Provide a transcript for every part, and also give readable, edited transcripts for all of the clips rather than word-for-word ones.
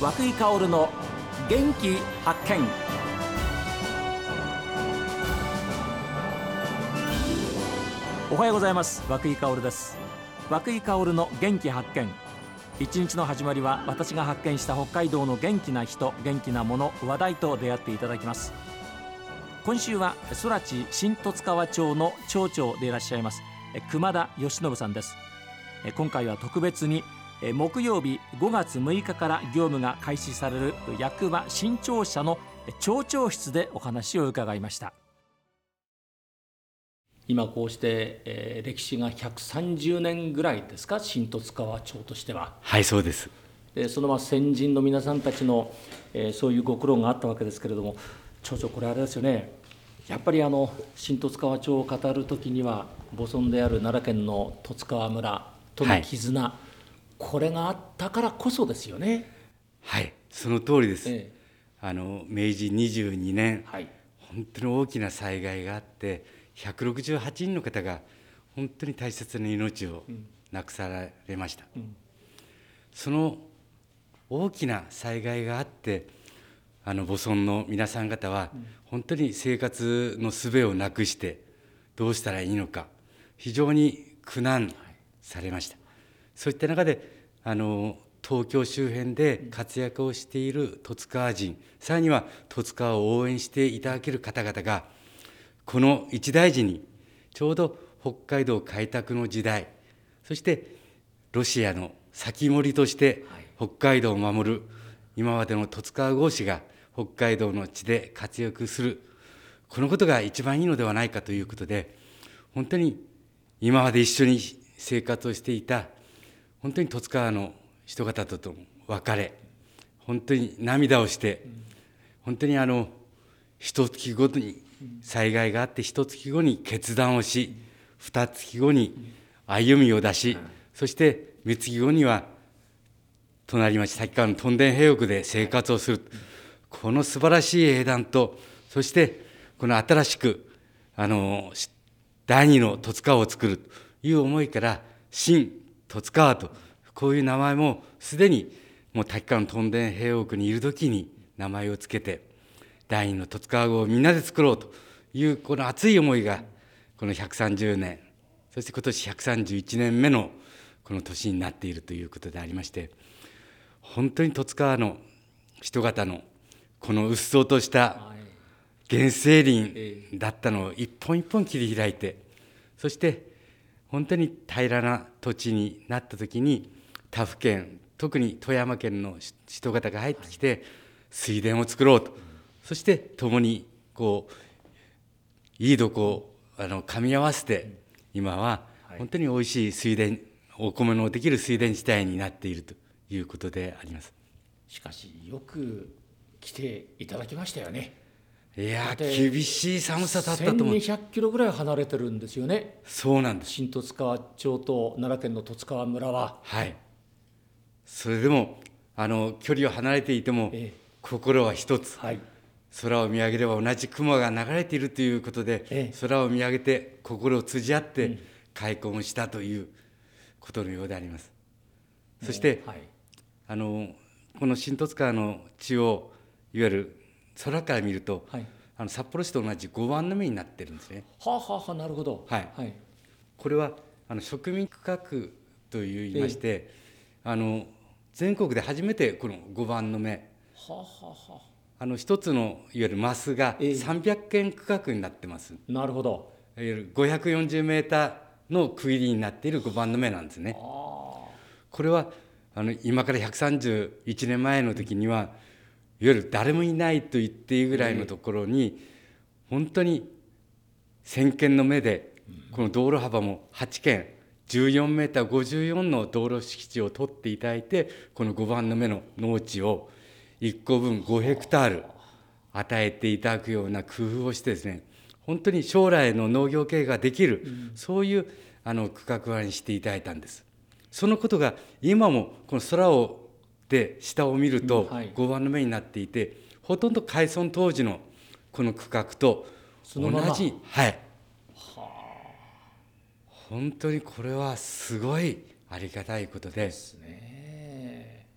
涌井薫の元気発見。おはようございます。涌井薫です。涌井薫の元気発見。一日の始まりは私が発見した北海道の元気な人、元気なもの、話題と出会っていただきます。今週は空知新十津川町の町長でいらっしゃいます熊田義信さんです。今回は特別に木曜日5月6日から業務が開始される役場新庁舎の町長室でお話を伺いました。今こうして、歴史が130年ぐらいですか、新十津川町としては。 はい、そうです。 でその先人の皆さんたちの、そういうご苦労があったわけですけれども、町長、これあれですよね、やっぱり新十津川町を語るときには母村である奈良県の十津川村との絆、はい、これがあったからこそですよね。 はい、その通りです。明治22年、はい、本当に大きな災害があって168人の方が本当に大切な命を亡くされました、その大きな災害があって母村の皆さん方は本当に生活の術をなくしてどうしたらいいのか非常に苦難されました。そういった中で東京周辺で活躍をしている十津川人、さらには十津川を応援していただける方々がこの一大事にちょうど北海道開拓の時代、そしてロシアの先森として北海道を守る今までの十津川郷士が北海道の地で活躍する、このことが一番いいのではないかということで、本当に今まで一緒に生活をしていた本当に十津川の人方と別れ、本当に涙をして、本当に一月後に災害があって一月後に決断をし、二月後に歩みを出し、そして三月後には隣町滝川の屯田平屋で生活をする、この素晴らしい英断と、そしてこの新しく第二の十津川を作るという思いから新十津川と、こういう名前もすでにもう滝川の屯田平屋にいる時に名前をつけて第二の十津川をみんなで作ろうというこの熱い思いがこの130年、そして今年131年目のこの年になっているということでありまして、本当に十津川の人方のこのうっそうとした原生林だったのを一本一本切り開いて、そして本当に平らな土地になった時に他府県、特に富山県の人方が入ってきて水田を作ろうと、そして共にいいとこを噛み合わせて今は本当においしい水田、お米のできる水田地帯になっているということであります。 しかしよく来ていただきましたよね。 いや厳しい寒さだったと思う。 1200キロぐらい離れてるんですよね。 そうなんです。 新十津川町と奈良県の十津川村は。 はい。それでも距離を離れていても、心は一つ、はい、空を見上げれば同じ雲が流れているということで、空を見上げて心を通じ合って開墾をしたということのようであります。そして、はい、この新十津川の地をいわゆる空から見ると、はい、札幌市と同じ5番の目になってるんですね。 はあはあ、なるほど。 はいはい、これは植民区画といいまして、全国で初めてこの5番の目、はあはあ、一つのいわゆるマスが300間区画になってます。 なるほど。 いわゆる540メーターの区切りになっている5番の目なんですね。これは今から131年前の時には、いわゆる誰もいないと言っていいぐらいのところに、本当に先見の目でこの道路幅も8間14メーター54の道路敷地を取っていただいて、この5番の目の農地を1個分5ヘクタール与えていただくような工夫をしてですね、本当に将来の農業経営ができる、そういう区画割にしていただいたんです。そのことが今もこの空をで下を見ると5番の目になっていて、ほとんど開村当時のこの区画と同じ、はい、本当にこれはすごいありがたいことで、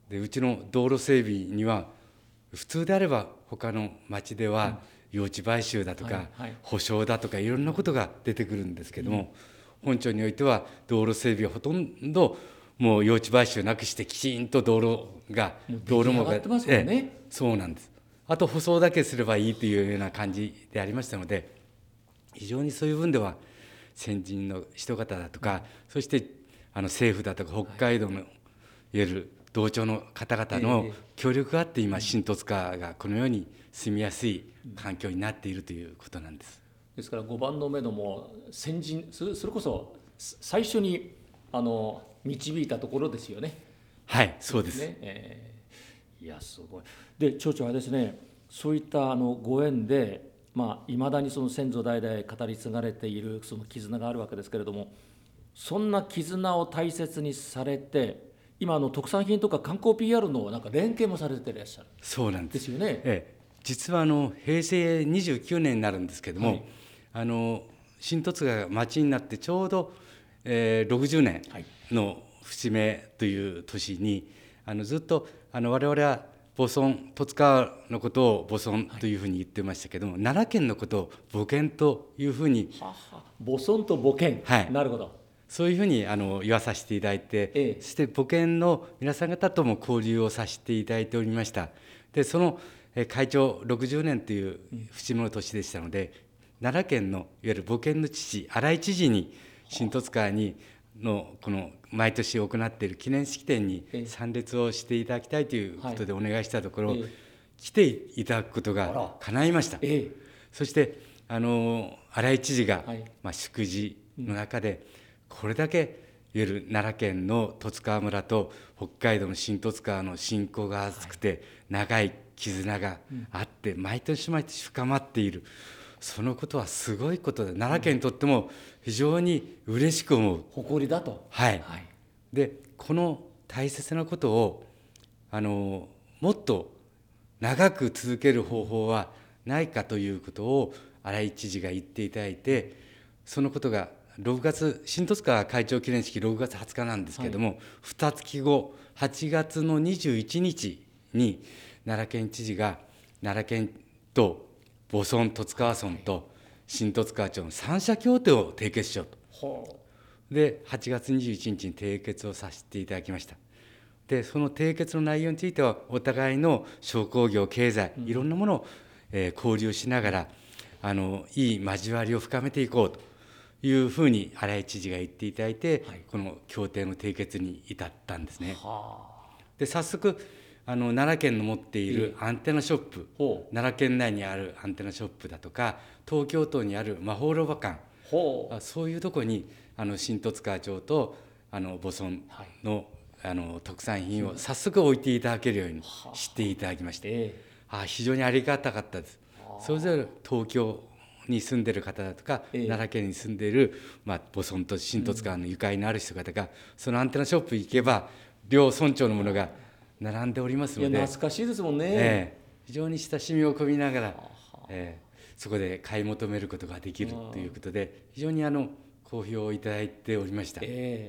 でうちの道路整備には普通であれば他の町では用地買収だとか保証だとかいろんなことが出てくるんですけども、本町においては道路整備はほとんどもう用地買収なくしてきちんと道路もがそうなんです。あと舗装だけすればいいというような感じでありましたので、非常にそういう分では先人の人方だとか、そして政府だとか北海道のいわゆる道庁の方々の協力があって今新十津川がこのように住みやすい環境になっているということなんです。 ですから5番の目のも先人、それこそ最初に導いたところですよね。 はい、そうです。 いやすごい。で町長はですね、そういったご縁でいまだにその先祖代々語り継がれているその絆があるわけですけれども、そんな絆を大切にされて今特産品とか観光 PR のなんか連携もされていらっしゃる。 そうなんですよね。 実は平成29年になるんですけども、新十津川が町になってちょうど、60年の節目という年にずっと我々は母村十津川のことを母村というふうに言ってましたけども、奈良県のことを母県というふうに母村と母県、なるほど、 そういうふうに言わさせていただいて、そして母県の皆さん方とも交流をさせていただいておりました。でその会長60年という節目の年でしたので、奈良県のいわゆる母県の父荒井知事に新十津川のこの毎年行っている記念式典に参列をしていただきたいということでお願いしたところ、来ていただくことが叶いました。そして荒井知事が祝辞の中でこれだけいわゆる奈良県の十津川村と北海道の新十津川の親交が厚くて長い絆があって毎年毎年深まっている、そのことはすごいことで奈良県にとっても非常に嬉しく思う、 誇りだと。 でこの大切なことをもっと長く続ける方法はないかということを荒井知事が言っていただいて、そのことが6月新十津川会長記念式6月20日なんですけれども、2月後8月の21日に奈良県知事が奈良県と母村十津川村と新十津川町の3者協定を締結しようと。で8月21日に締結をさせていただきました。でその締結の内容についてはお互いの商工業経済いろんなものを、交流しながらいい交わりを深めていこうというふうに荒井知事が言っていただいて、この協定の締結に至ったんですね。で早速奈良県の持っているアンテナショップ、奈良県内にあるアンテナショップだとか東京都にある魔法ロバ館、そういうところに新十津川町と母村の、特産品を早速置いていただけるようにしていただきまして、非常にありがたかったです。それぞれ東京に住んでいる方だとか、奈良県に住んでいる、母村と新十津川のゆかりのある人方がそのアンテナショップ行けば両村長のものが並んでおりますので、 懐かしいですもんね。 非常に親しみを込みながら、そこで買い求めることができるということで非常に好評をいただいておりました。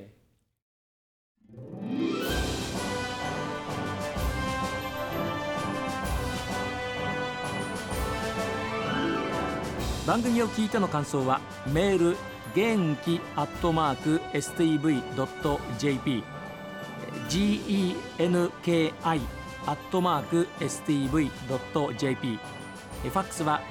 番組を聞いての感想はメール元気@stv.jp genki@stv.jp、 ファックスは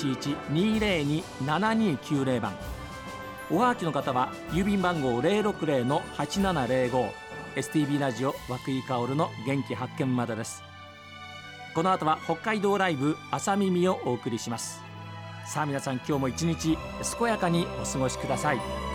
011-202-7290 番、おはがきの方は郵便番号 060-8705 STB ラジオ和久井薫の元気発見までです。この後は北海道ライブ朝耳をお送りします。さあ皆さん、今日も一日健やかにお過ごしください。